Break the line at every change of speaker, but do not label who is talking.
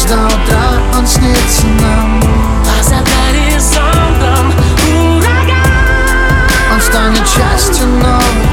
до утра он снится нам.
А за горизонтом ураган.
Он станет частью новой